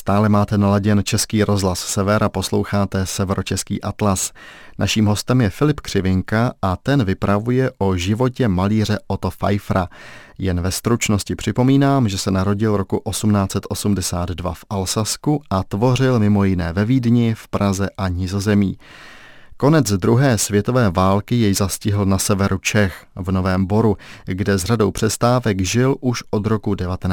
Stále máte naladěn Český rozhlas Sever a posloucháte Severočeský atlas. Naším hostem je Filip Křivinka a ten vypravuje o životě malíře Otto Pfeiffera. Jen ve stručnosti připomínám, že se narodil roku 1882 v Alsasku a tvořil mimo jiné ve Vídni, v Praze a Nizozemí. Konec druhé světové války jej zastihl na severu Čech, v Novém Boru, kde s řadou přestávek žil už od roku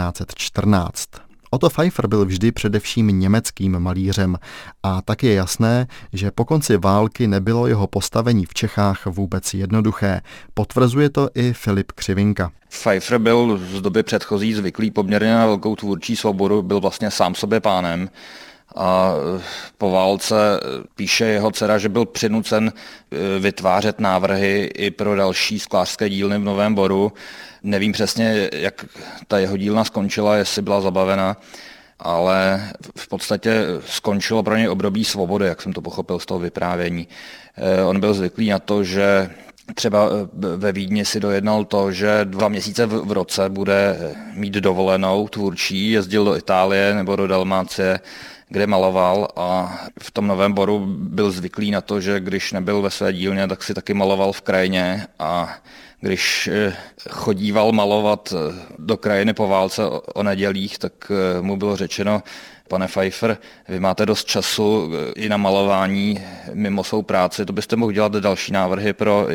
1914. Otto Pfeiffer byl vždy především německým malířem a tak je jasné, že po konci války nebylo jeho postavení v Čechách vůbec jednoduché. Potvrzuje to i Filip Křivinka. Pfeiffer byl z doby předchozí zvyklý poměrně na velkou tvůrčí svobodu, byl vlastně sám sobě pánem. A po válce píše jeho dcera, že byl přinucen vytvářet návrhy i pro další sklářské dílny v Novém Boru. Nevím přesně, jak ta jeho dílna skončila, jestli byla zabavena, ale v podstatě skončilo pro něj období svobody, jak jsem to pochopil z toho vyprávění. On byl zvyklý na to, že třeba ve Vídni si dojednal to, že 2 měsíce v roce bude mít dovolenou tvůrčí, jezdil do Itálie nebo do Dalmácie, kde maloval, a v tom Novém Boru byl zvyklý na to, že když nebyl ve své dílně, tak si taky maloval v krajině, a když chodíval malovat do krajiny po válce o nedělích, tak mu bylo řečeno: pane Pfeiffer, vy máte dost času i na malování mimo svou práci, to byste mohl dělat další návrhy pro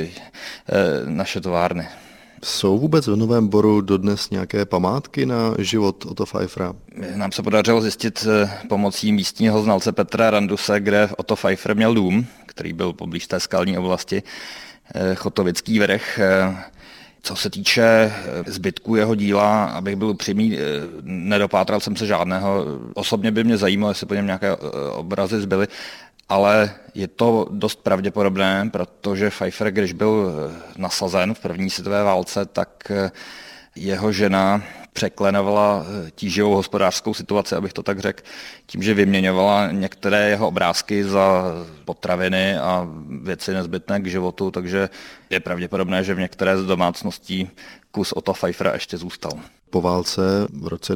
naše továrny. Jsou vůbec v Novém Boru dodnes nějaké památky na život Otto Pfeiffera? Nám se podařilo zjistit pomocí místního znalce Petra Randuse, kde Otto Pfeiffer měl dům, který byl poblíž té skalní oblasti, Chotovický vrch. Co se týče zbytků jeho díla, abych byl upřímný, nedopátral jsem se žádného. Osobně by mě zajímalo, jestli po něm nějaké obrazy zbyly, ale je to dost pravděpodobné, protože Pfeiffer, když byl nasazen v první světové válce, tak jeho žena překlenovala tíživou hospodářskou situaci, abych to tak řekl, tím, že vyměňovala některé jeho obrázky za potraviny a věci nezbytné k životu, takže je pravděpodobné, že v některé z domácností kus Otto Pfeiffera ještě zůstal. Po válce v roce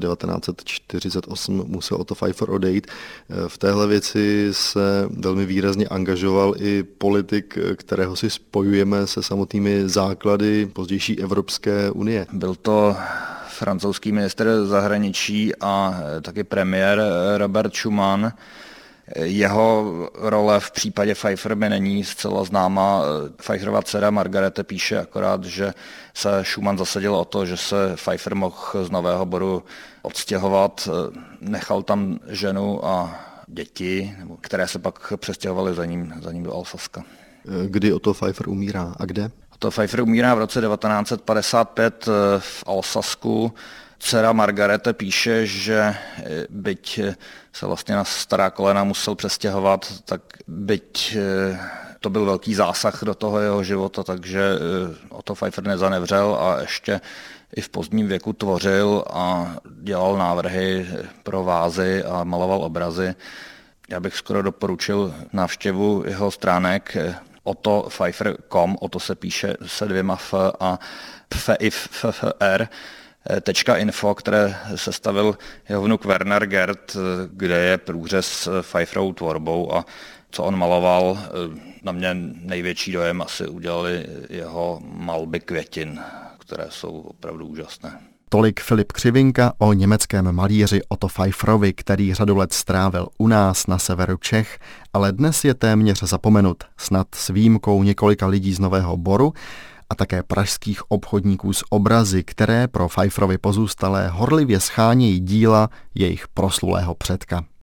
1948 musel Otto Pfeiffer odejít. V téhle věci se velmi výrazně angažoval i politik, kterého si spojujeme se samotnými základy pozdější Evropské unie. Byl to francouzský ministr zahraničí a taky premiér Robert Schuman. Jeho role v případě Pfeiffer mi není zcela známa. Pfeifferova dcera Margarete píše akorát, že se Schuman zasadil o to, že se Pfeiffer mohl z Nového Boru odstěhovat. Nechal tam ženu a děti, které se pak přestěhovaly za ním do Alsaska. Kdy Otto Pfeiffer umírá a kde? Otto Pfeiffer umírá v roce 1955 v Alsasku. Dcera Margarete píše, že byť se vlastně na stará kolena musel přestěhovat, tak byť to byl velký zásah do toho jeho života, takže Otto Pfeiffer nezanevřel a ještě i v pozdním věku tvořil a dělal návrhy pro vázy a maloval obrazy. Já bych skoro doporučil návštěvu jeho stránek ottopfeiffer.com, Otto se píše se 2 f a pfeiffer, .info, které sestavil jeho vnuk Werner Gerd, kde je průřez Pfeifferovou tvorbou, a co on maloval, na mě největší dojem asi udělali jeho malby květin, které jsou opravdu úžasné. Tolik Filip Křivinka o německém malíři Otto Pfeifferovi, který řadu let strávil u nás na severu Čech, ale dnes je téměř zapomenut, snad s výjimkou několika lidí z Nového Boru a také pražských obchodníků s obrazy, které pro Pfeifferovi pozůstalé horlivě schánějí díla jejich proslulého předka.